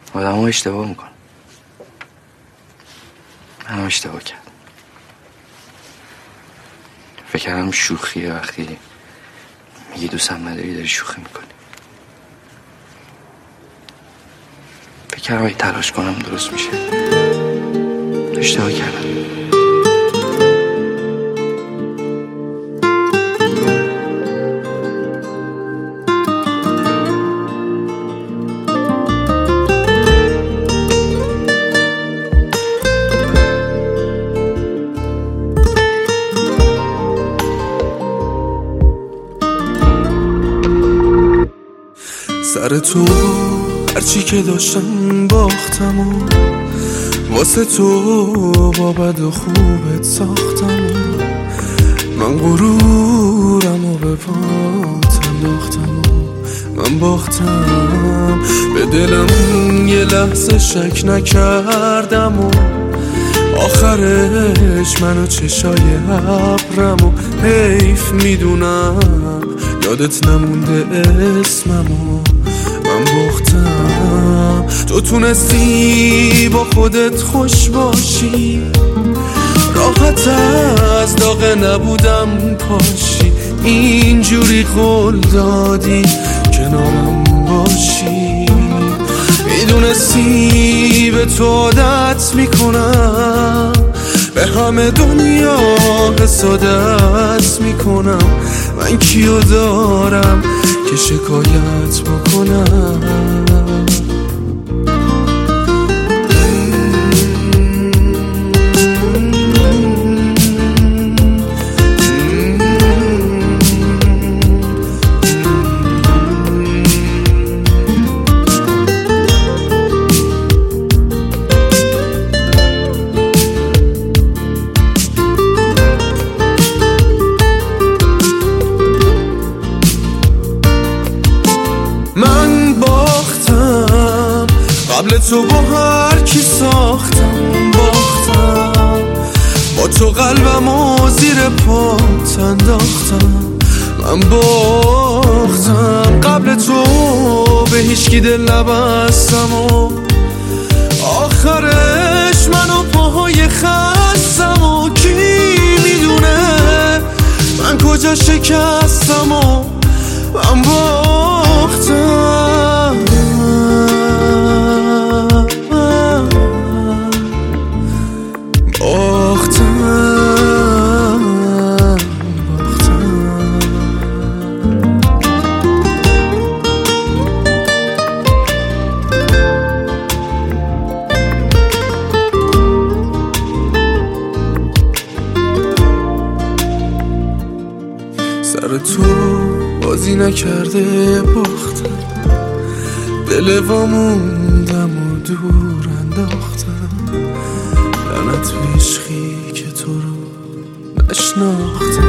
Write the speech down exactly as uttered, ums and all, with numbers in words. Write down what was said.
آدم ها اشتباه میکنن. من هم اشتباه کردم. فکر کردم شوخیه، وقتی میگی دوستم نداری داری شوخی میکنی. فکر کردم اگه تلاش کنم درست میشه. اشتباه کردم. سر تو هرچی که داشتم باختم و واسه تو با بد و خوبت ساختم و من غرورم و به پات انداختم و من باختم. به دلم یه لحظه شک نکردم و آخرش منو چشای ابرم و حیف میدونم یادت نمونده اسممو من باختم. تو تونستی با خودت خوش باشی، راحت از داغ نبودم پاشی، اینجوری قول دادی کنارم باشی. میدونستی به تو عادت میکنم، به همه دنیا حسادت میکنم. من کیو دارم که شکایت بکنم؟ من باختم قبل تو با هر کی ساختم، باختم با تو قلبم و زیر پات انداختم. من باختم قبل تو به هیچکی دل نبستم و آخرش منو پاهای خستم و کی میدونه من کجا شکستم و من باختم. سر تو بازی نکرده باختم، دل واموندم و دور انداختم. لعنت به عشقی که تو رو نشناختم.